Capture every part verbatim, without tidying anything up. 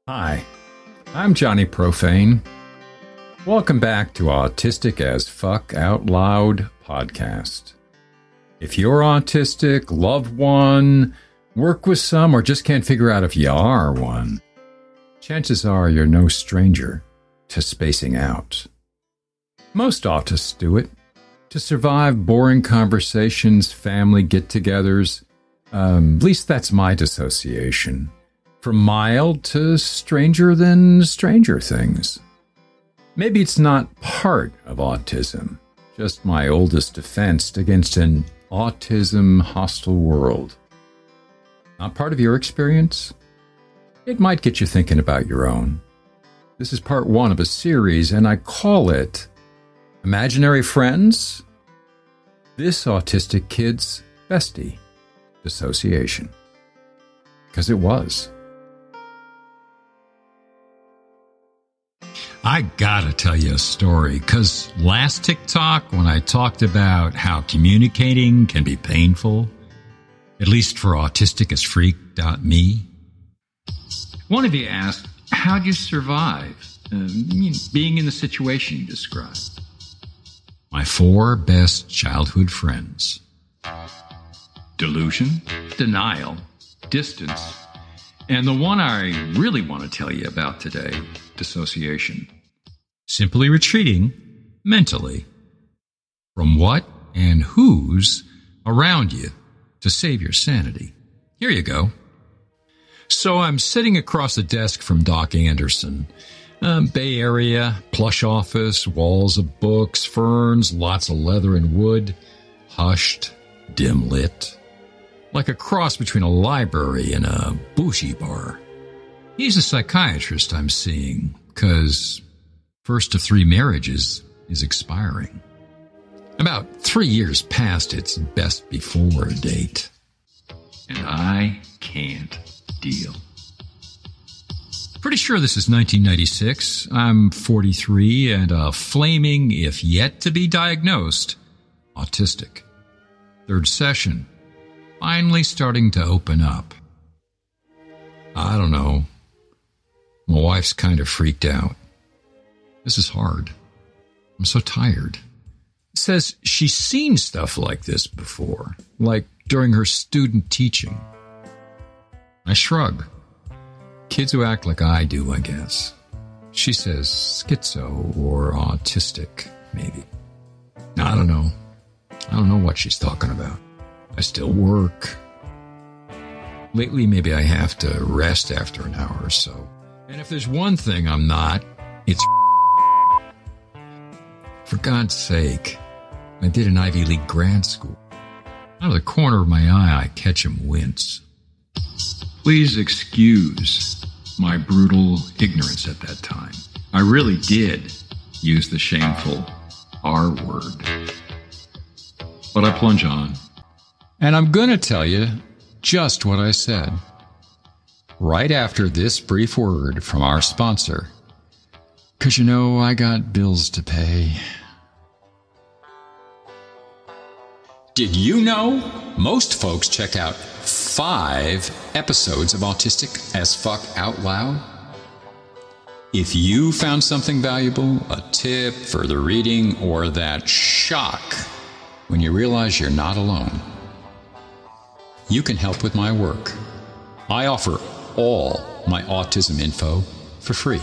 Hi, I'm Johnny Profane. Welcome back to Autistic as Fuck Out Loud podcast. If you're autistic, love one, work with some, or just can't figure out if you are one, chances are you're no stranger to spacing out. Most autists do it to survive boring conversations, family get-togethers. Um, at least that's my dissociation. From mild to stranger than stranger things. Maybe it's not part of autism, just my oldest defense against an autism hostile world. Not part of your experience? It might get you thinking about your own. This is part one of a series, and I call it Imaginary Friends? This autistic kid's bestie, dissociation. Because it was. I gotta tell you a story, because last TikTok, when I talked about how communicating can be painful, at least for autistic as freaked out me, one of you asked, how'd you survive uh, being in the situation you described? My four best childhood friends. Delusion, denial, distance, and the one I really want to tell you about today, dissociation. Simply retreating, mentally, from what and who's around you to save your sanity. Here you go. So I'm sitting across the desk from Doc Anderson. Um, Bay Area, plush office, walls of books, ferns, lots of leather and wood, hushed, dim lit. Like a cross between a library and a bougie bar. He's a psychiatrist I'm seeing, because first of three marriages is expiring. About three years past its best before date. And I can't deal. Pretty sure this is nineteen ninety-six. I'm forty-three and a flaming, if yet to be diagnosed, autistic. Third session. Finally starting to open up. I don't know. My wife's kind of freaked out. This is hard. I'm so tired. Says she's seen stuff like this before, like during her student teaching. I shrug. Kids who act like I do, I guess. She says schizo or autistic, maybe. I don't know. I don't know what she's talking about. I still work. Lately, maybe I have to rest after an hour or so. And if there's one thing I'm not, it's for God's sake. I did an Ivy League grad school. Out of the corner of my eye, I catch him wince. Please excuse my brutal ignorance at that time. I really did use the shameful R word. But I plunge on. And I'm going to tell you just what I said. Right after this brief word from our sponsor. Because you know, I got bills to pay. Did you know most folks check out five episodes of Autistic as Fuck Out Loud? If you found something valuable, a tip, further reading, or that shock when you realize you're not alone, you can help with my work. I offer all my autism info for free.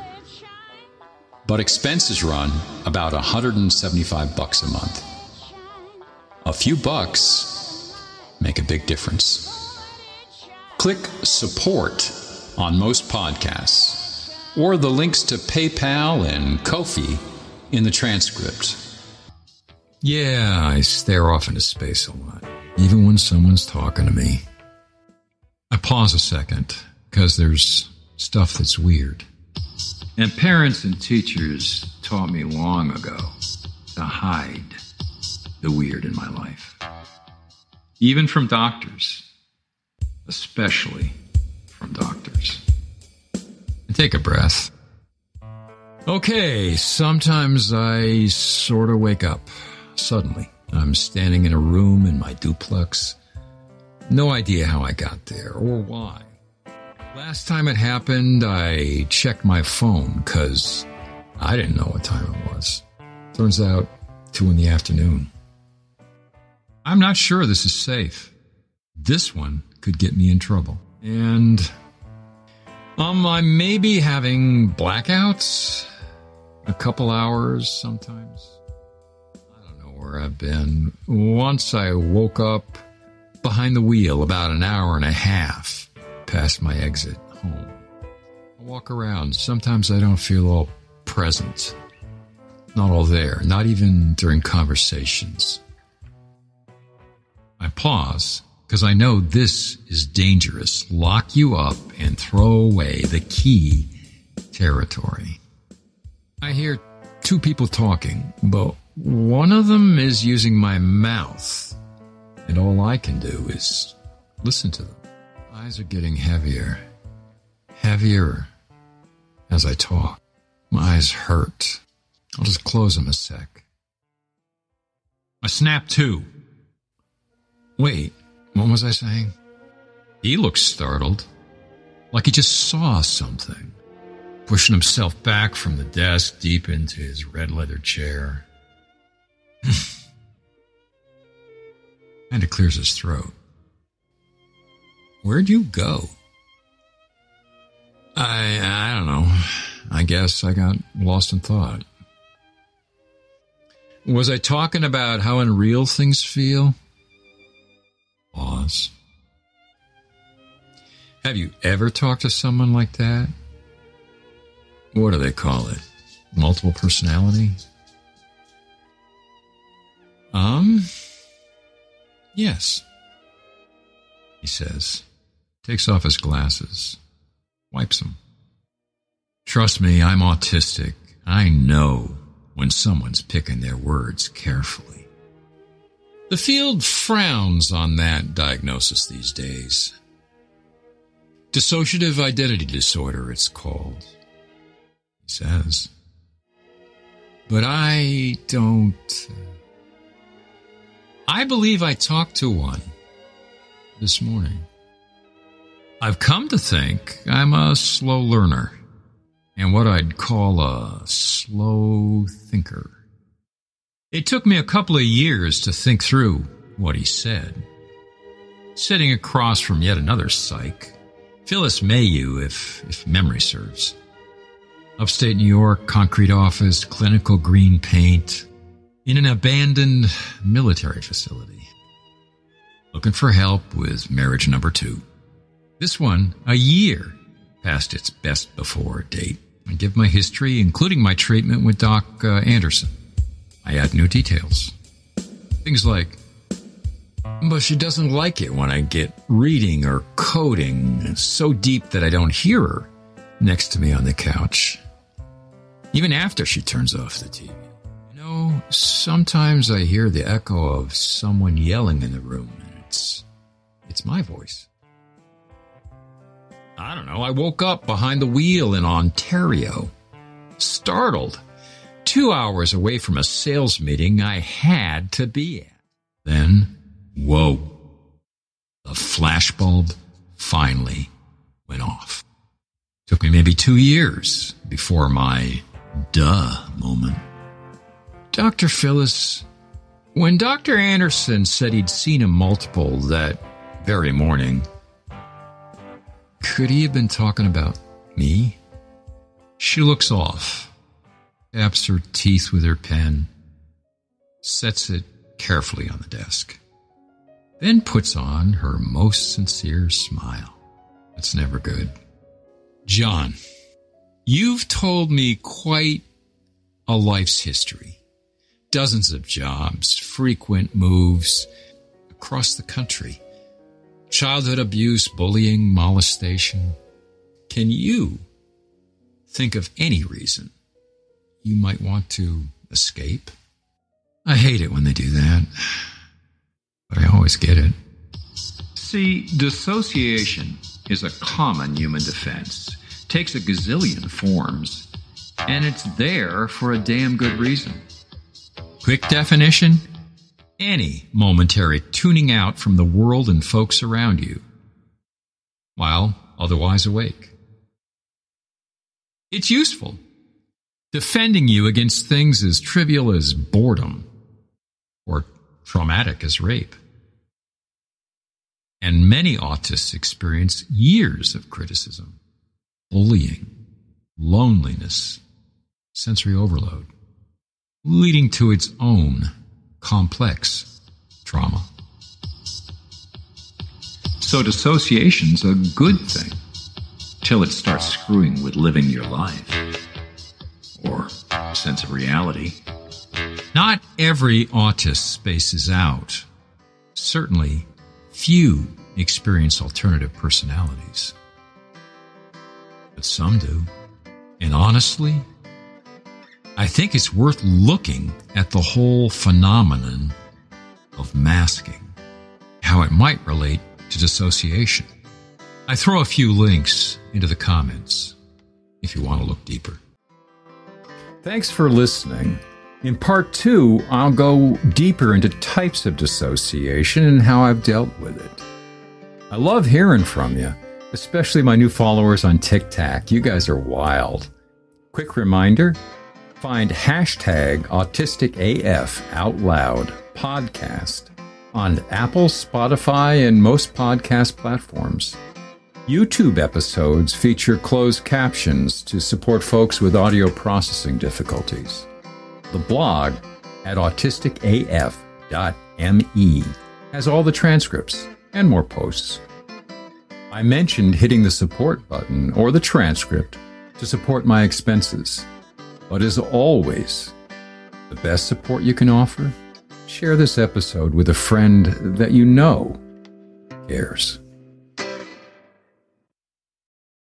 But expenses run about one hundred seventy-five bucks a month. A few bucks make a big difference. Click support on most podcasts or the links to PayPal and Ko-fi in the transcript. Yeah, I stare off into space a lot, even when someone's talking to me. I pause a second, because there's stuff that's weird. And parents and teachers taught me long ago to hide the weird in my life. Even from doctors. Especially from doctors. And take a breath. Okay, sometimes I sort of wake up. Suddenly, I'm standing in a room in my duplex. No idea how I got there or why. Last time it happened, I checked my phone because I didn't know what time it was. Turns out, two in the afternoon. I'm not sure this is safe. This one could get me in trouble. And, um, I may be having blackouts. A couple hours sometimes. I don't know where I've been. Once I woke up behind the wheel about an hour and a half past my exit home. I walk around. Sometimes I don't feel all present. Not all there. Not even during conversations. I pause because I know this is dangerous. Lock you up and throw away the key territory. I hear two people talking, but one of them is using my mouth, and all I can do is listen to them. Eyes are getting heavier, heavier as I talk. My eyes hurt. I'll just close them a sec. I snap to. Wait, what was I saying? He looks startled, like he just saw something. Pushing himself back from the desk deep into his red leather chair. And it clears his throat. Where'd you go? I, I don't know. I guess I got lost in thought. Was I talking about how unreal things feel? Pause. Have you ever talked to someone like that? What do they call it? Multiple personality? Um, yes, he says. Takes off his glasses. Wipes them. Trust me, I'm autistic. I know when someone's picking their words carefully. The field frowns on that diagnosis these days. Dissociative identity disorder, it's called. He says. But I don't... I believe I talked to one this morning. I've come to think I'm a slow learner and what I'd call a slow thinker. It took me a couple of years to think through what he said. Sitting across from yet another psych, Phyllis Mayu, if, if memory serves. Upstate New York, concrete office, clinical green paint, in an abandoned military facility. Looking for help with marriage number two. This one, a year past its best before date. I give my history, including my treatment with Doc uh, Anderson. I add new details. Things like, but she doesn't like it when I get reading or coding so deep that I don't hear her next to me on the couch. Even after she turns off the T V. You know, sometimes I hear the echo of someone yelling in the room, and it's, it's my voice. I don't know, I woke up behind the wheel in Ontario, startled. Two hours away from a sales meeting I had to be at. Then, whoa, the flashbulb finally went off. Took me maybe two years before my duh moment. Doctor Phyllis, when Doctor Anderson said he'd seen a multiple that very morning, could he have been talking about me? She looks off, taps her teeth with her pen, sets it carefully on the desk, then puts on her most sincere smile. It's never good. John, you've told me quite a life's history. Dozens of jobs, frequent moves across the country. Childhood abuse, bullying, molestation. Can you think of any reason you might want to escape? I hate it when they do that, but I always get it. See, dissociation is a common human defense. Takes a gazillion forms, and it's there for a damn good reason. Quick definition? Any momentary tuning out from the world and folks around you, while otherwise awake. It's useful, defending you against things as trivial as boredom or traumatic as rape. And many autists experience years of criticism, bullying, loneliness, sensory overload, leading to its own complex trauma. So dissociation's a good thing, till it starts screwing with living your life, or sense of reality. Not every autist spaces out. Certainly, few experience alternative personalities. But some do. And honestly, I think it's worth looking at the whole phenomenon of masking, how it might relate to dissociation. I throw a few links into the comments if you want to look deeper. Thanks for listening. In part two, I'll go deeper into types of dissociation and how I've dealt with it. I love hearing from you, especially my new followers on TikTok. You guys are wild. Quick reminder, find hashtag AutisticAF Out Loud podcast on Apple, Spotify, and most podcast platforms. YouTube episodes feature closed captions to support folks with audio processing difficulties. The blog at autistic A F dot M E has all the transcripts and more posts. I mentioned hitting the support button or the transcript to support my expenses. But as always, the best support you can offer? Share this episode with a friend that you know cares.